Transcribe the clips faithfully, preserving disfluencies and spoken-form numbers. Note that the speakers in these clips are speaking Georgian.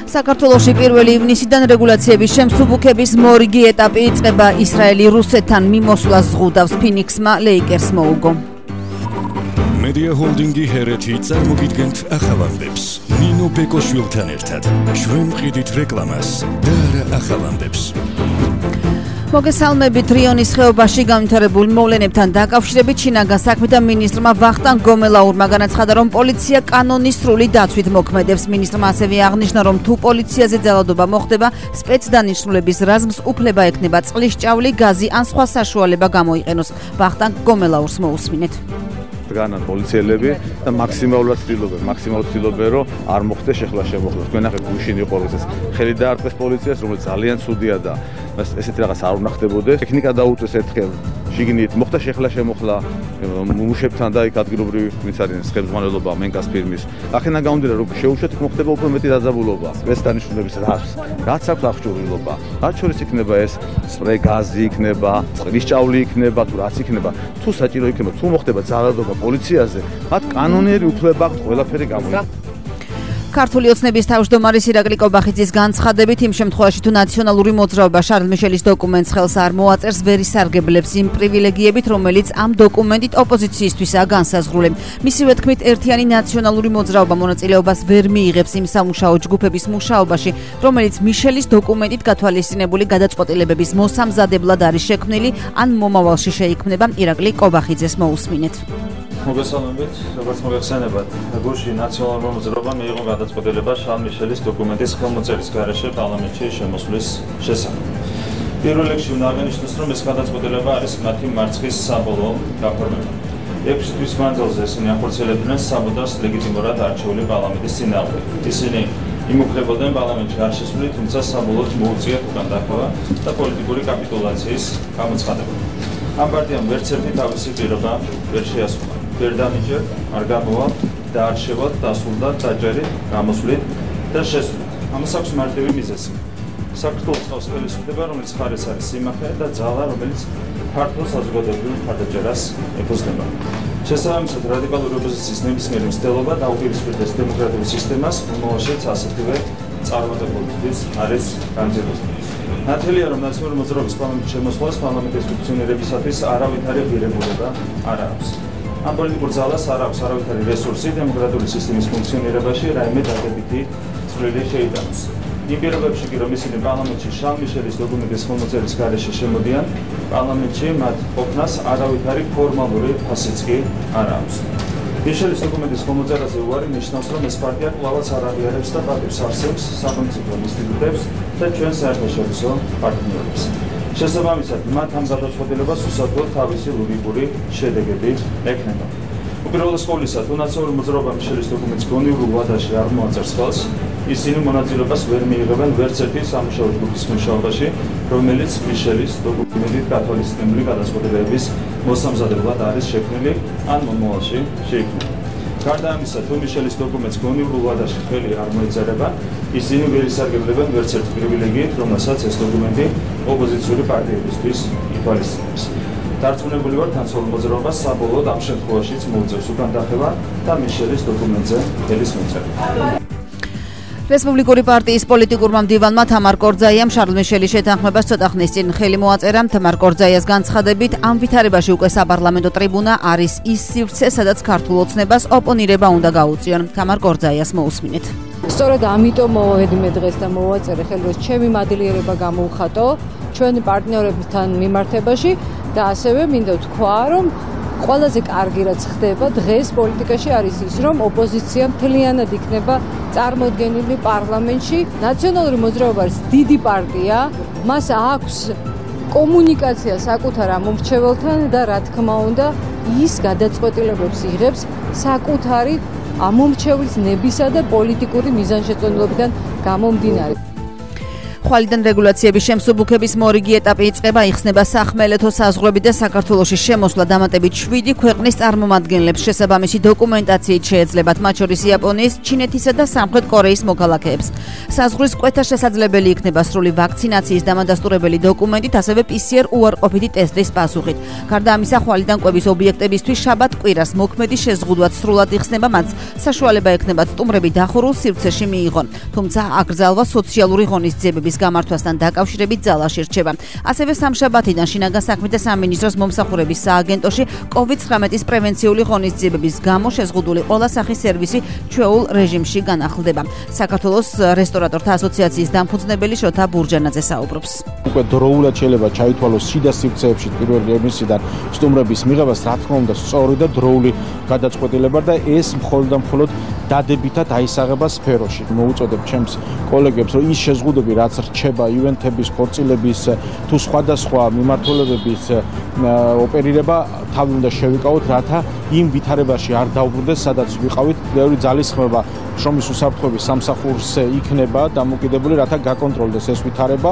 საქართველოში პირველი ივნისიდან რეგულაციების შემსუბუქების მორიგი ეტაპი იწყება. ისრაელი რუსეთთან მიმოსვლას ზღუდავს. ფინიქსმა ლეიკერს მოუგო. მედია ჰოლდინგი ჰერეთი წარმოგიდგენთ ახალამდებს. ნინო ბეკოშვილთან ერთად ჩვენ მყიდით რეკლამას და არა ახალამდებს. მოგესალმებით. რიონის ხეობაში განვითარებულ მოვლენებთან დაკავშირებით შინაგან საქმეთა მინისტრმა ვახტანგ გომელაურმა განაცხადა, რომ პოლიცია კანონის სრული დაცვით მოქმედებს. მინისტრმა ასევე აღნიშნა, რომ თუ პოლიციაზე ძალადობა მოხდება, სპეცდანიშნულების რაზმს უფლება ექნება წყლის ჭავლი, გაზი ან სხვა საშუალება გამოიყენოს. ვახტანგ გომელაურს მოусმინეთ. განან პოლიციელები და მაქსიმალურად ცდილობენ, მაქსიმალურად ცდილობენ, რომ არ მოხდეს შეხლა შემოხლა. თქვენ ნახეთ, გუშინ იყო ეს ხელი დაარტყეს პოლიციას, რომელიც ძალიან ცუდია და ესეთი რაღაც არ უნდა ხდებოდეს. ტექნიკა დაუწეს ერთხელ შიგნით მოხდა შეხლა შემოხლა მუშებთან და იქ ადგილობრივი ვინც არის ხელმძღვანელობა მენკას ფირმის. ახლა გამომდინარე, რომ შეუშვათ მოხდება უფრო მეტი დაძაბულობა. სპეცდანიშნულების რას რაც აქვს აღჭურვილობა. რაც შორის იქნება ეს სპრეი გაზი იქნება, წყლის ჭავლი იქნება, თუ რაც იქნება, თუ საჭირო იქნება, თუ მოხდება ძალადობა პოლიციაზე, მათ კანონიერი უფლება აქვს ყველაფერი გამოიყენოს. ქართული ოცნების თავმჯდომარის ირაკლი კობახიძის განცხადებით, იმ შემთხვევაში თუ ნაციონალური მოძრაობა შარლ მიშელის დოკუმენტს ხელს არ მოაწერს, ვერ ისარგებლებს იმ პრივილეგიებით, რომელიც ამ დოკუმენტით ოპოზიციისთვისაა განსაზღვრული. მისივე თქმით, ერთიანი ნაციონალური მოძრაობა მონაწილეობას ვერ მიიღებს იმ სამუშაო ჯგუფების მუშაობაში, რომელიც მიშელის დოკუმენტით გათვალისწინებული გადაწყვეტილებების მოსამზადებლად არის შექმნილი, ან მომავალში შეიქმნება. ირაკლი კობახიძეს მოусმინეთ. მოგესალმებით, როგორც მოგეხსენებათ, გუშინ ნაციონალურმა მოძრაობამ მიიღო გადაწყვეტილება შარლ მიშელის დოკუმენტის ხელმოწერის გარეშე პარლამენტში შემოსვლის შესახებ. პირველ რიგში უნდა აღინიშნოს, რომ ეს გადაწყვეტილება არის მათი მარცხის საბოლოო გაფორმება. ექვსი თვის მანძილზე ისინი ახორციელებდნენ საბუთას ლეგიტიმურად არჩეული პარლამენტის წინააღმდეგ. ისინი იმუქრებოდნენ პარლამენტში არ შესული, თუმცა საბოლოოდ მოუწიათ უკან დახევა და პოლიტიკური კაპიტულაციის გამოცხადება. ამ პარტიამ ვერც ერთი თავისი პირობა ვერ შეასრულა. ვერ დამიჯერთ, არ გამოვა, დაარჩევათ, დასულდათ, დაჯერით, გამოსვლით და შესვლით. ამას აქვს მარტივი მიზეზი. საქართველოს ყავს ხელისუფლება, რომელიც ხარეს არის სიმართლე და ძალა, რომელიც ქართულ საზოგადოებრივ მხარდაჭერას ეფუძნება. შესაბამისად, რადიკალური ოპოზიციის ნებისმიერი მცდელობა დაუპირისპირდეს დემოკრატიულ სისტემას, რომელშიც ასეთივე წარმატებულობის არის განზრახული. ნათელია, რომ ნაციონალური მოძრაობის პარლამენტში შემოსვლას პარლამენტის ფუნქციონირებისათვის არავითარი ღირებულება არ აქვს. ამ პოლიტიკურ ძალას არ აქვს არავითარი რესურსი დემოკრატიული სისტემის ფუნქციონირებაში რაიმე დადებითი წვლილი შეიტანოს. იმ პირობებში კი, რომ ისინი პარლამენტში შარლ მიშელის დოკუმენტის ხელმოწერის გარეშე შემოდიან, პარლამენტში მათ ყოფნას არავითარი ფორმალური ფასიც კი არ აქვს. მიშელის დოკუმენტის ხელმოწერაზე უარი ნიშნავს, რომ ეს პარტია კვლავაც არ აღიარებს და პატივს არსებს სახელმწიფო ინსტიტუტებს და ჩვენ საერთაშორისო პარტნიორებს. შესაბამისად, მათ ამ გადაწყვეტილებას უსაჯულოდ თავისი ლოგიკური შედეგები ექნება. უპირველეს ყოვლისა, თუ ნაციონალური მოძრაობა მიშელის დოკუმენტს გონივრულ ვადაში არ მოაწერს ხელს, ისინი მონაწილეობას ვერ მიიღებენ ვერც ერთი სამუშაო ჯგუფის მუშაობაში, რომელიც მიშელის დოკუმენტით გათვალისწინებული გადაწყვეტილებების მოსამზადებლად არის შექმნილი ან მომავალში შეიქმნება. გარდა ამისა, თუ მიშელის დოკუმენტს გონივრულ ვადაში ხელი არ მოეწერება, ისინი ვერ ისარგებლებენ ვერც ერთ პრივილეგიით, რომელსაც ეს დოკუმენტი ოპოზიციური პარტიებისთვის ითვალისწინებს. დარწმუნებული ვართ, ნაციონალურ მოძრაობას საბოლოოდ ამ შემთხვევაშიც მოუწევს უკან დახევა და მიშელის დოკუმენტზე ხელის მოწერა. რესპუბლიკური პარტიის პოლიტიკურმა მდივანმა თამარ კორძაიამ შარლ მიშელის შეთანხმებას ცოტა ხნის წინ ხელი მოაწერა. თამარ კორძაიას განცხადებით, ამ ვითარებაში უკვე საპარლამენტო ტრიბუნა არის ის სივრცე, სადაც ქართულ ოცნებას ოპონირება უნდა გაუწიონ. თამარ კორძაიას მოусმინეთ. სწორედ ამიტომ მოვედიმე დღეს და მოვაწერე ხელი, რომ ჩემი მადლიერება გამოუხატო ჩვენი პარტნიორებთან მიმართებაში და ასევე მინდა ვთქვა, რომ ყველაზე კარგი რაც ხდება დღეს პოლიტიკაში არის ის, რომ ოპოზიცია მთლიანად იქნება წარმოდგენილი პარლამენტში. ნაციონალური მოძრაობა არის დიდი პარტია, მას აქვს კომუნიკაცია საკუთარ ამომრჩეველთან და რა თქმა უნდა, ის გადაწყვეტილებებს იღებს საკუთარი ამომრჩევლის ნებისა და პოლიტიკური მიზანშეწონილობიდან გამომდინარე. ხვალიდან რეგულაციების შემსუბუქების მორიგი ეტაპი იწყება, იხსნება სახმელეთო საზღვრები და საქართველოში შემოსვლა დამატებით შვიდი ქვეყნის წარმომადგენლებს შესაბამისი დოკუმენტაციით შეეძლებათ, მათ შორის იაპონიის, ჩინეთისა და სამხრეთ კორეის მოქალაქეებს. საზღვრის კვეთა შესაძლებელი იქნება სრული ვაქცინაციის დამადასტურებელი დოკუმენტით, ასევე პი სი არ უარყოფითი ტესტის პასუხით. გარდა ამისა, ხვალიდან კვების ობიექტებისთვის შაბათ-კვირას მოქმედი შეზღუდვაც სრულად იხსნება, მათ საშუალება ექნებათ სტუმრები დახურულ სივრცეში მიიღონ. თუმცა აკრძალვა სოციალური ღონისძიებების გამართვასთან დაკავშირებით ძალაში რჩება. ასევე სამშაბათიდან შინაგან საქმეთა სამინისტროს მომსახურების სააგენტოში კოვიდ ცხრამეტის პრევენციული ღონისძიებების გამო შეზღუდული ყველა სახის სერვისი ჩვეულ რეჟიმში განახლდება. საქართველოს რესტორატორთა ასოციაციის დამფუძნებელი შოთა ბურჯანაძე საუბრობს. უკვე დროულად შეიძლება ჩაითვალოს შიდა სივრცეებში პირველ რემისიდან სტუმრების მიღებას, რა თქმა უნდა, სწორი და დროული გადაწყვეტილება და ეს მხოლოდ და მხოლოდ დადებითად აისაღება სფეროში. მოუწოდებ ჩემს კოლეგებს, რომ ის შეზღუდვები, რაც რჩება ივენთების, ხორციელების თუ სხვადასხვა მიმართულებების ოპერირება, თავი უნდა შევიკავოთ, რათა იმ ვითარებაში არ დავბრუნდეს, სადაც ვიყავით. ბევრი ძალისხმევა შრომის უსაფრთხოების სამსახურზე იქნება დამოკიდებული, რათა გაკონტროლდეს ეს ვითარება.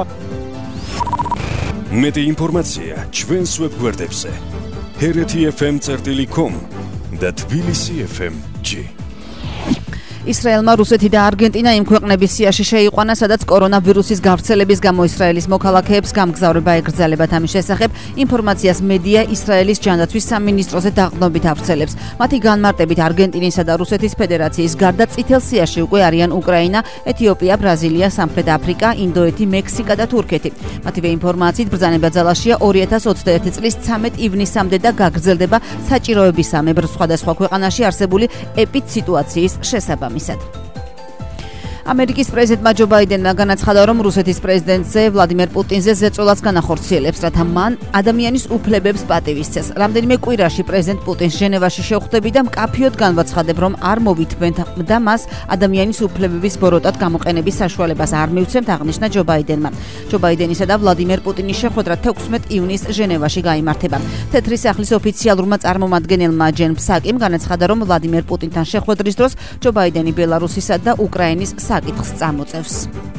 მეტი ინფორმაცია ჩვენს ვებგვერდებზე ჰერეთი ეფ ემ წერტილი კომ და თბილისი ეფ ემ ჯი. ისრაელმა რუსეთი და არგენტინა იმ ქვეყნების სიაში შეიყვანა, სადაც კორონავირუსის გავრცელების გამო ისრაელის მოქალაქეებს გამგზავრება ეკრძალებათ. ამის შესახებ ინფორმაციას მედია ისრაელის ჯანდაცვის სამინისტროზე დაყრდნობით ავრცელებს. მათი განმარტებით არგენტინისა და რუსეთის ფედერაციის გარდა წითელ სიაში უკვე არიან უკრაინა, ეთიოპია, ბრაზილია, სამხრეთ აფრიკა, ინდოეთი, მექსიკა და თურქეთი. მათივე ინფორმაციით ბრძანება ძალაშია ორი ათას ოცდაერთი წლის ცამეტ ივნისამდე და გაგრძელდება საჭიროებისამებრ სხვადასხვა ქვეყანაში არსებული ეპიდსიტუაციის შესაბამისად. ამერიკის პრეზიდენტმა ჯო ბაიდენმა განაცხადა, რომ რუსეთის პრეზიდენტზე ვლადიმერ პუტინზე ზეწოლას განახორციელებს, რათა მან ადამიანის უფლებებს პატივისცეს. რამდენიმე კვირაში პრეზიდენტ პუტინს ჟენევაში შევხვდები და მკაფიოდ განვაცხადებ, რომ არ მოვითმენთ და მას ადამიანის უფლებების ბოროტად გამოყენების საშუალებას არ მივცემთ, აღნიშნა ჯო ბაიდენმა. ჯო ბაიდენისა და ვლადიმერ პუტინის შეხვედრა თექვსმეტ ივნისს ჟენევაში გაიმართება. თეთრი სახლის ოფიციალურმა წარმომადგენელმა ჯენ ფსაკიმ განაცხადა, რომ ვლადიმერ პუტინთან შეხვედრის დროს ჯო ბაიდენი ბელარუსისა და უკრაინის საკითხს წამოწევს.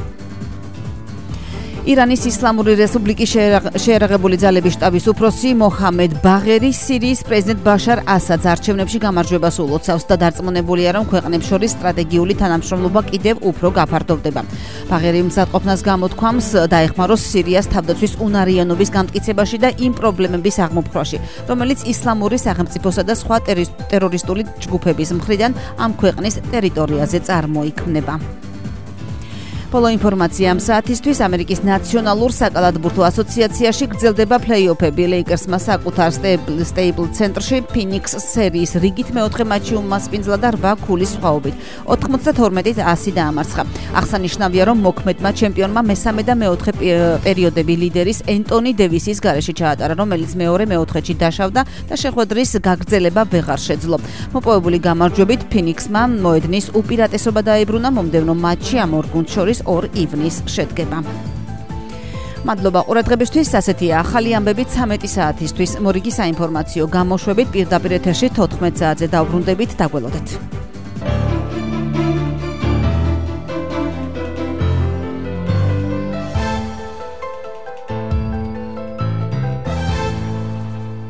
ირანის ისლამური რესპუბლიკის შეერაღებული ძალების შტაბის უფროსი მოჰამედ ბაღერი სირიის პრეზიდენტ ბაშარ ასადს არჩევნებში გამარჯვებას ულოცავს და დარწმუნებულია, რომ ქვეყნებს შორის სტრატეგიული თანამშრომლობა კიდევ უფრო გაფართოვდება. ბაღერი მზადყოფნას გამოთქვამს დაეხმაროს სირიას თავდაცვის უნარიანობის გამტკიცებაში და იმ პრობლემების აღმოფხვაში, რომელიც ისლამური სახელმწიფოსა და სხვა ტერორისტული ჯგუფების მხრიდან ამ ქვეყნის ტერიტორიაზე წარმოიქმნება. ბოლო ინფორმაცია ამ საათისთვის. ამერიკის ნაციონალურ საკალათბურთო ასოციაციაში გრძელდება პლეი-ოფები. ლეიკერსმა საკუთარ სტეიპლ ცენტრში ფინიქს სერიის რიგით მეოთხე მატჩი უმასპინძლა და რვა ქულის სხვაობით ოთხმოცდათორმეტით ასი დაამარცხა. აღსანიშნავია, რომ მოქმედმა ჩემპიონმა მესამე და მეოთხე პერიოდები ლიდერის ენტონი დევისის გარეშე ჩაატარა, რომელიც მეორე მეოთხედში დაშავდა და შეხვედრის გაგრძელება ვეღარ შეძლო. მოპოვებული გამარჯვებით ფინიქსმა მოედნის უპირატესობა დაებრუნა. მომდევნო მატჩი ამ ორ გუნდს შორის ორ ივნისს შედგება. მადლობა ყურადღებისთვის. ასეთია ახალი ამბები ცამეტი საათისთვის. მორიგი საინფორმაციო გამოშვებით პირდაპირ ეთერში თოთხმეტ საათზე დავბრუნდებით. დაგველოდეთ.